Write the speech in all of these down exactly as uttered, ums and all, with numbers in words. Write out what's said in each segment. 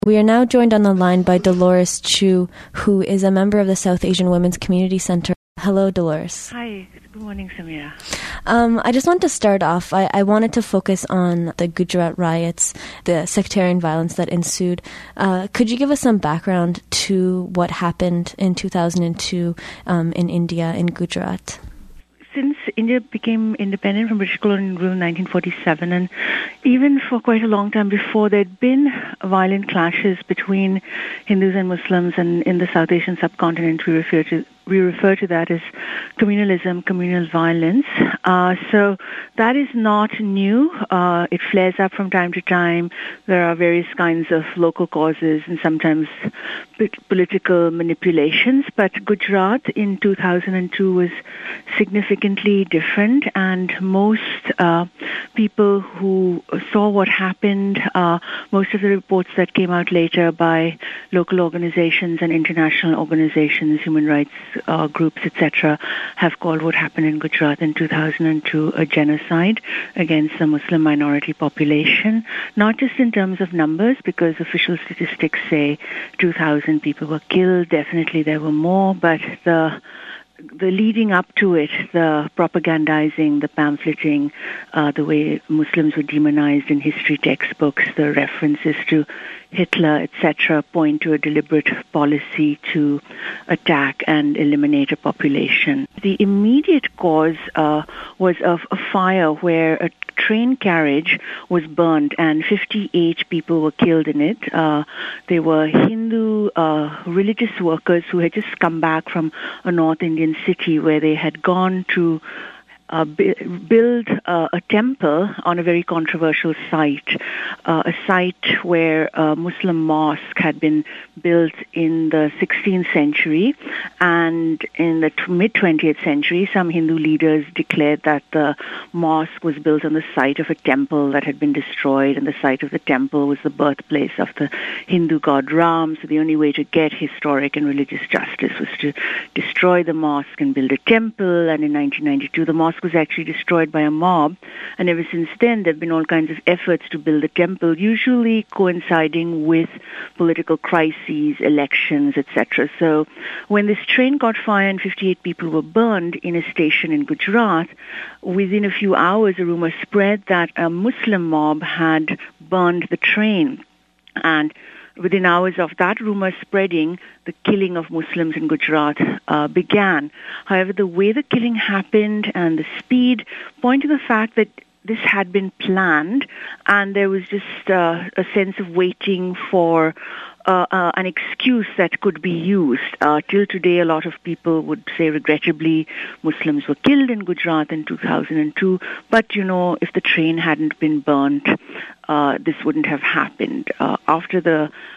We are now joined on the line by Dolores Chu, who is a member of the South Asian Women's Community Center. Hello, Dolores. Hi. Good morning, Samira. Um, I just want to start off. I, I wanted to focus on the Gujarat riots, the sectarian violence that ensued. Uh, could you give us some background to what happened in two thousand two um, in India, in Gujarat? Since India became independent from British colonial rule in nineteen forty-seven, and even for quite a long time before, there had been violent clashes between Hindus and Muslims, and in the South Asian subcontinent, we refer to we refer to that as communalism, communal violence. Uh, so that is not new. Uh, it flares up from time to time. There are various kinds of local causes and sometimes political manipulations. But Gujarat in two thousand two was significantly different, and most uh, people who saw what happened, uh, most of the reports that came out later by local organizations and international organizations, human rights uh, groups, et cetera, have called what happened in Gujarat in two thousand two a genocide against the Muslim minority population, not just in terms of numbers, because official statistics say two thousand people were killed. Definitely there were more, but the the leading up to it, the propagandizing, the pamphleting, uh, the way Muslims were demonized in history textbooks, the references to Hitler, et cetera, point to a deliberate policy to attack and eliminate a population. The immediate cause uh, was of a fire where a train carriage was burned and fifty-eight people were killed in it. Uh, they were Hindu uh, religious workers who had just come back from a North Indian city where they had gone to Uh, build uh, a temple on a very controversial site, uh, a site where a Muslim mosque had been built in the sixteenth century, and in the mid-twentieth century, some Hindu leaders declared that the mosque was built on the site of a temple that had been destroyed, and the site of the temple was the birthplace of the Hindu god Ram, so the only way to get historic and religious justice was to destroy the mosque and build a temple, and in nineteen ninety-two, the mosque was actually destroyed by a mob, and ever since then there have been all kinds of efforts to build a temple, usually coinciding with political crises, elections, et cetera. So when this train caught fire and fifty-eight people were burned in a station in Gujarat, within a few hours a rumor spread that a Muslim mob had burned the train, and within hours of that rumor spreading, the killing of Muslims in Gujarat uh, began. However, the way the killing happened and the speed point to the fact that this had been planned, and there was just uh, a sense of waiting for uh, uh, an excuse that could be used. Uh, till today, a lot of people would say, regrettably, Muslims were killed in Gujarat in two thousand two, but, you know, if the train hadn't been burnt, uh, this wouldn't have happened. Uh, after the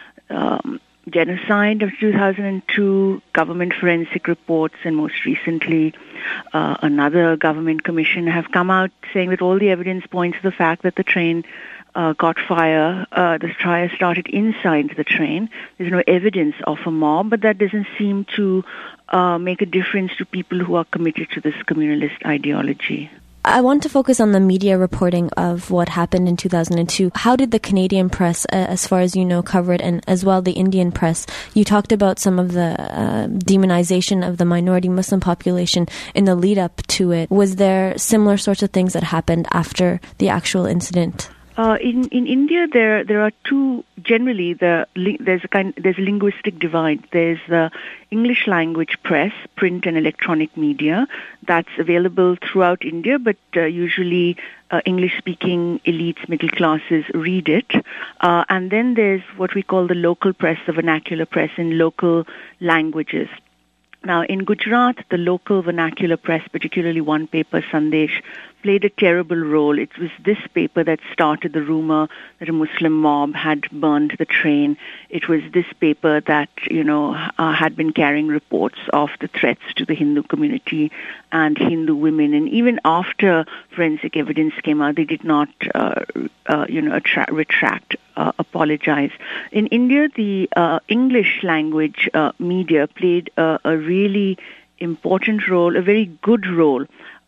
um, genocide of two thousand two, government forensic reports, and most recently uh, another government commission have come out saying that all the evidence points to the fact that the train uh, caught fire. Uh, the fire started inside the train. There's no evidence of a mob, but that doesn't seem to uh, make a difference to people who are committed to this communalist ideology. I want to focus on the media reporting of what happened in two thousand two. How did the Canadian press, uh, as far as you know, cover it, and as well the Indian press? You talked about some of the uh, demonization of the minority Muslim population in the lead up to it. Was there similar sorts of things that happened after the actual incident? Uh, in in India, there there are two. Generally, the there's a kind there's a linguistic divide. There's the English language press, print and electronic media, that's available throughout India, but uh, usually uh, English-speaking elites, middle classes read it. Uh, and then there's what we call the local press, the vernacular press in local languages. Now, in Gujarat, the local vernacular press, particularly one paper, Sandesh, played a terrible role. It was this paper that started the rumor that a Muslim mob had burned the train. It was this paper that, you know, uh, had been carrying reports of the threats to the Hindu community and Hindu women. And even after forensic evidence came out, they did not, uh, uh, you know, attra- retract, uh, apologize. In India, the uh, English language uh, media played uh, a really important role, a very good role.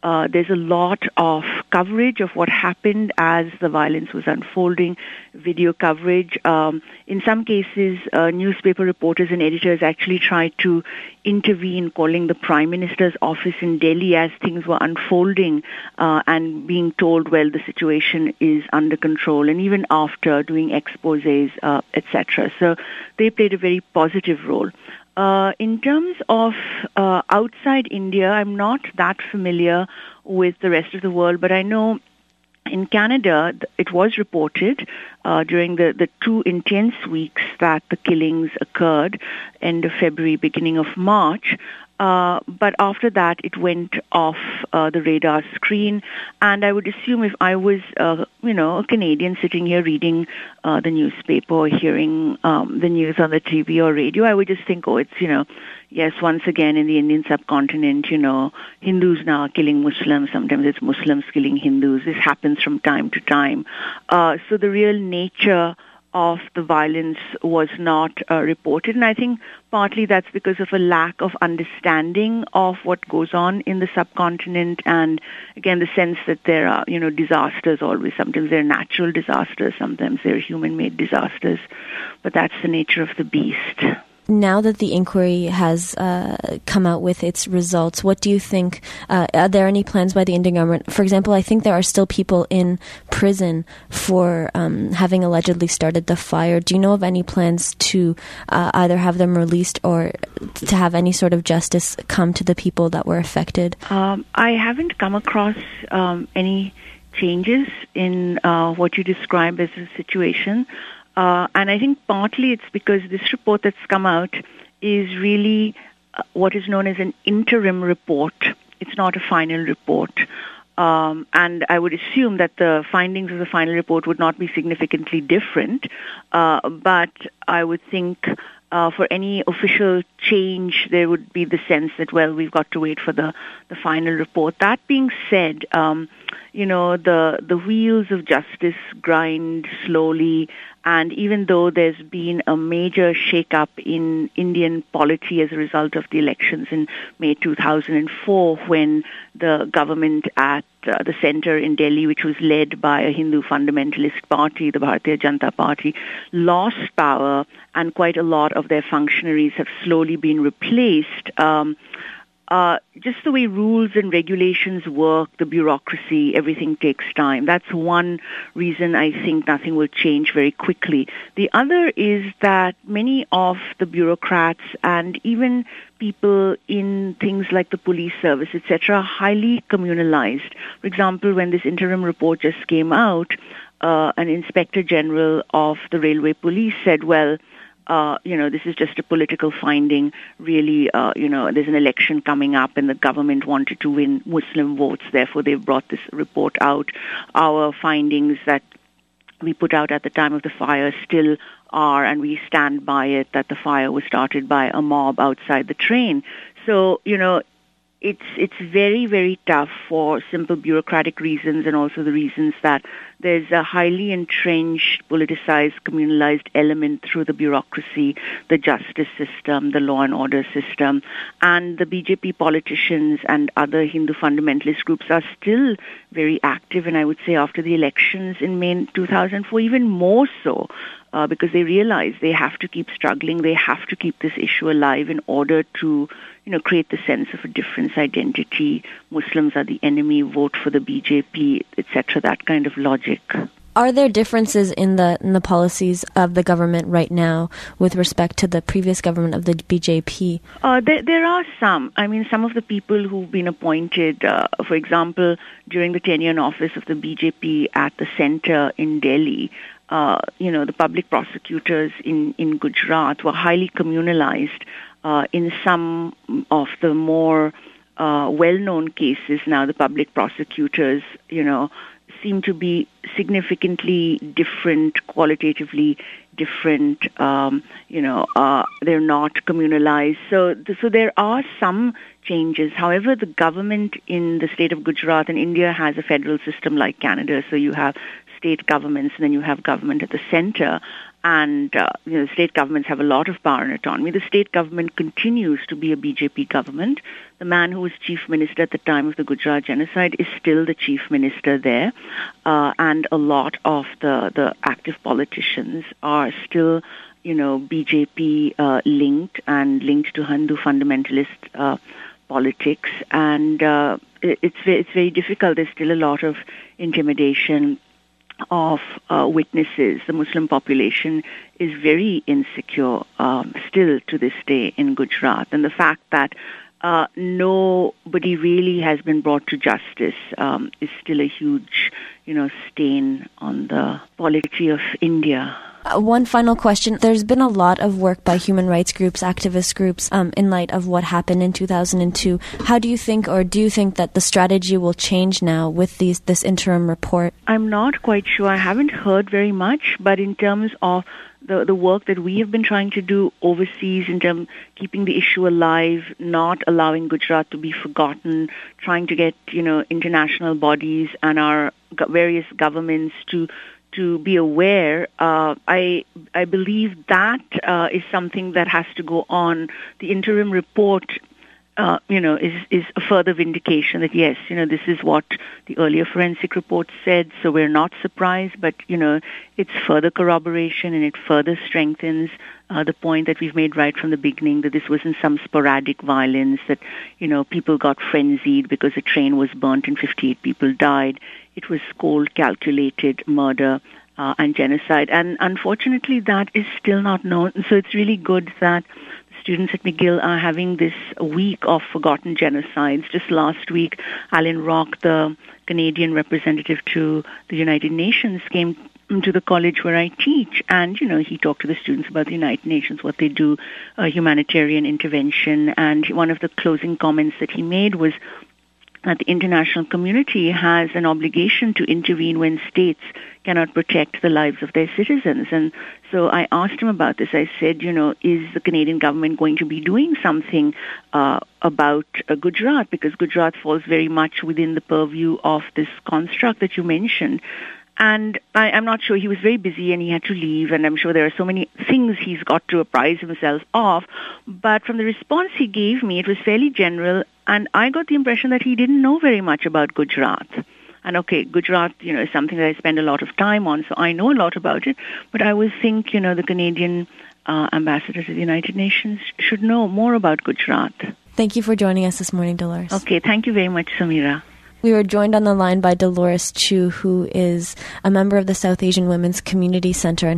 Uh, there's a lot of coverage of what happened as the violence was unfolding, video coverage. Um, in some cases, uh, newspaper reporters and editors actually tried to intervene, calling the Prime Minister's office in Delhi as things were unfolding uh, and being told, well, the situation is under control, and even after doing exposés, uh, et cetera. So they played a very positive role. Uh, in terms of uh, outside India, I'm not that familiar with the rest of the world, but I know in Canada, it was reported uh, during the, the two intense weeks that the killings occurred, end of February, beginning of March. Uh, but after that, it went off uh, the radar screen. And I would assume if I was, uh, you know, a Canadian sitting here reading uh, the newspaper or hearing um, the news on the T V or radio, I would just think, oh, it's, you know, yes, once again in the Indian subcontinent, you know, Hindus now are killing Muslims. Sometimes it's Muslims killing Hindus. This happens from time to time. Uh, so the real nature of the violence was not uh, reported. And I think partly that's because of a lack of understanding of what goes on in the subcontinent, and again, the sense that there are, you know, disasters always. Sometimes they're natural disasters, sometimes they're human-made disasters. But that's the nature of the beast. Now that the inquiry has uh, come out with its results, what do you think? Uh, are there any plans by the Indian government? For example, I think there are still people in prison for um, having allegedly started the fire. Do you know of any plans to uh, either have them released or to have any sort of justice come to the people that were affected? Um, I haven't come across um, any changes in uh, what you describe as a situation. Uh, and I think partly it's because this report that's come out is really uh, what is known as an interim report. It's not a final report. Um, and I would assume that the findings of the final report would not be significantly different. Uh, but I would think uh, for any official change, there would be the sense that, well, we've got to wait for the, the final report. That being said, um, you know, the, the wheels of justice grind slowly. And even though there's been a major shake-up in Indian polity as a result of the elections in May two thousand four, when the government at uh, the center in Delhi, which was led by a Hindu fundamentalist party, the Bharatiya Janata Party, lost power, and quite a lot of their functionaries have slowly been replaced. Um, Uh, just the way rules and regulations work, the bureaucracy, everything takes time. That's one reason I think nothing will change very quickly. The other is that many of the bureaucrats and even people in things like the police service, et cetera, are highly communalized. For example, when this interim report just came out, uh, an inspector general of the railway police said, well, Uh, you know, this is just a political finding. Really, uh, you know, there's an election coming up and the government wanted to win Muslim votes. Therefore, they've brought this report out. Our findings that we put out at the time of the fire still are, and we stand by it, that the fire was started by a mob outside the train. So, you know, It's it's very, very tough for simple bureaucratic reasons, and also the reasons that there's a highly entrenched, politicized, communalized element through the bureaucracy, the justice system, the law and order system. And the B J P politicians and other Hindu fundamentalist groups are still very active, and I would say after the elections in May two thousand four, even more so. Uh, because they realize they have to keep struggling, they have to keep this issue alive in order to, you know, create the sense of a difference identity. Muslims are the enemy, vote for the B J P, et cetera, that kind of logic. Are there differences in the in the policies of the government right now with respect to the previous government of the B J P? Uh, there, there are some. I mean, some of the people who've been appointed, uh, for example, during the tenure in office of the B J P at the center in Delhi, Uh, you know, the public prosecutors in, in Gujarat were highly communalized. Uh, in some of the more uh, well-known cases now, the public prosecutors, you know, seem to be significantly different, qualitatively different. Um, you know, uh, they're not communalized. So, th- so there are some changes. However, the government in the state of Gujarat, and India has a federal system like Canada, so you have state governments, and then you have government at the center. And uh, you know, state governments have a lot of power and autonomy. The state government continues to be a B J P government. The man who was chief minister at the time of the Gujarat genocide is still the chief minister there. Uh, and a lot of the, the active politicians are still, you know, B J P uh, linked and linked to Hindu fundamentalist uh, politics. And uh, it, it's, it's very difficult. There's still a lot of intimidation of uh, witnesses. The Muslim population is very insecure um, still to this day in Gujarat. And the fact that uh, nobody really has been brought to justice um, is still a huge, you know, stain on the polity of India. Uh, one final question. There's been a lot of work by human rights groups, activist groups, um, in light of what happened in two thousand two. How do you think, or do you think that the strategy will change now with these this interim report? I'm not quite sure. I haven't heard very much, but in terms of the, the work that we have been trying to do overseas, in terms of keeping the issue alive, not allowing Gujarat to be forgotten, trying to get, you know, international bodies and our various governments to to be aware, uh, I I believe that uh, is something that has to go on. The interim report, uh, you know, is is a further vindication that yes, you know, this is what the earlier forensic report said. So we're not surprised, but you know, it's further corroboration and it further strengthens uh, the point that we've made right from the beginning, that this wasn't some sporadic violence, that you know, people got frenzied because a train was burnt and fifty-eight people died. It was cold, calculated murder uh, and genocide. And unfortunately, that is still not known. So it's really good that the students at McGill are having this week of forgotten genocides. Just last week, Alan Rock, the Canadian representative to the United Nations, came to the college where I teach. And, you know, he talked to the students about the United Nations, what they do, uh, humanitarian intervention. And one of the closing comments that he made was that the international community has an obligation to intervene when states cannot protect the lives of their citizens. And so I asked him about this. I said, you know, is the Canadian government going to be doing something uh, about uh, Gujarat? Because Gujarat falls very much within the purview of this construct that you mentioned. And I, I'm not sure. He was very busy and he had to leave, and I'm sure there are so many things he's got to apprise himself of. But from the response he gave me, it was fairly general, and I got the impression that he didn't know very much about Gujarat. And okay, Gujarat, you know, is something that I spend a lot of time on, so I know a lot about it. But I would think, you know, the Canadian uh, ambassador to the United Nations should know more about Gujarat. Thank you for joining us this morning, Dolores. Okay, thank you very much, Samira. We were joined on the line by Dolores Chu, who is a member of the South Asian Women's Community Center.